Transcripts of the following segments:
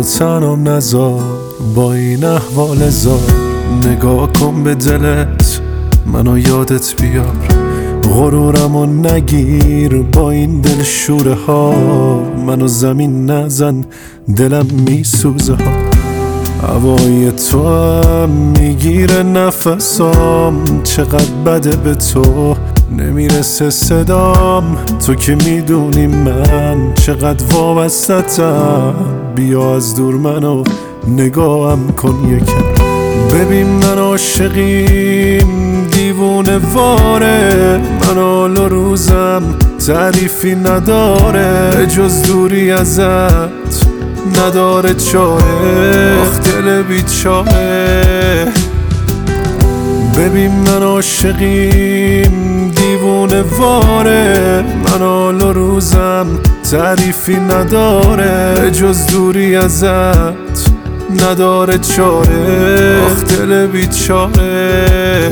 منو تنام نذار با این احوال زار، نگاه کن به دلت منو یادت بیار، غرورمو نگیر با این دل شوره ها، منو زمین نزن دلم میسوزه ها، هوای تو هم میگیره نفسام، چقدر بده به تو نمیرسه صدام، تو که میدونی من چقدر وابستتم، بیا از دور منو نگاهم کن یکم، ببین من عاشقیم دیوونه واره، من حال و روزم تعریفی نداره، جز دوری ازت نداره چاره، آخ دل بیچاره. ببین من عاشقیم دیوونه واره، من حال و روزم تعریفی نداره، جز دوری ازت نداره چاره، آخ دل بیچاره.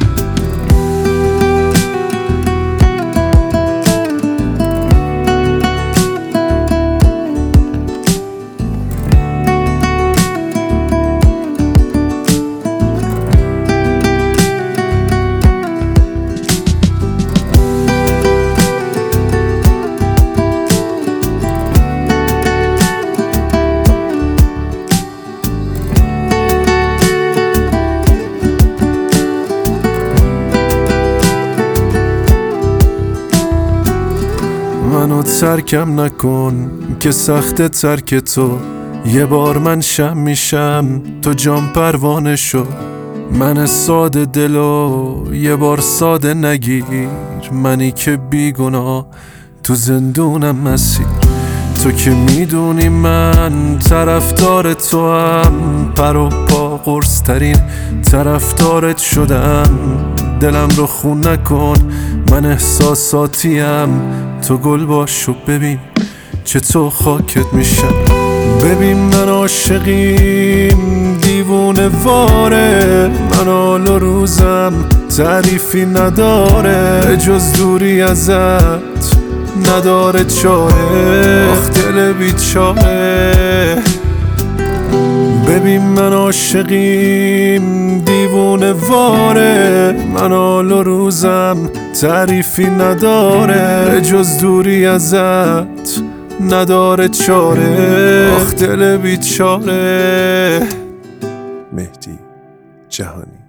منو ترکم نکن که سخت ترک تو، یه بار من شم میشم تو جام پروانه شو، من ساده دلو یه بار ساده نگیر، منی که بیگناه تو زندونم مسیر، تو که میدونی من طرفدار تو هم، پر و پا قرص ترین طرفدارت شدم، دلم رو خون نکن من احساساتیم، تو گل باش و ببین چطور خاکت میشم، ببین من عاشقیم دیوونه واره، من حال و روزم تعریفی نداره، جز دوری ازت نداره چاره، آخ دل بیچاره. ببین من عاشقیم دیوونه واره، من حال و روزم تعریفی نداره، جز دوری ازت نداره چاره، آخ دل بیچاره. مهدی جهانی.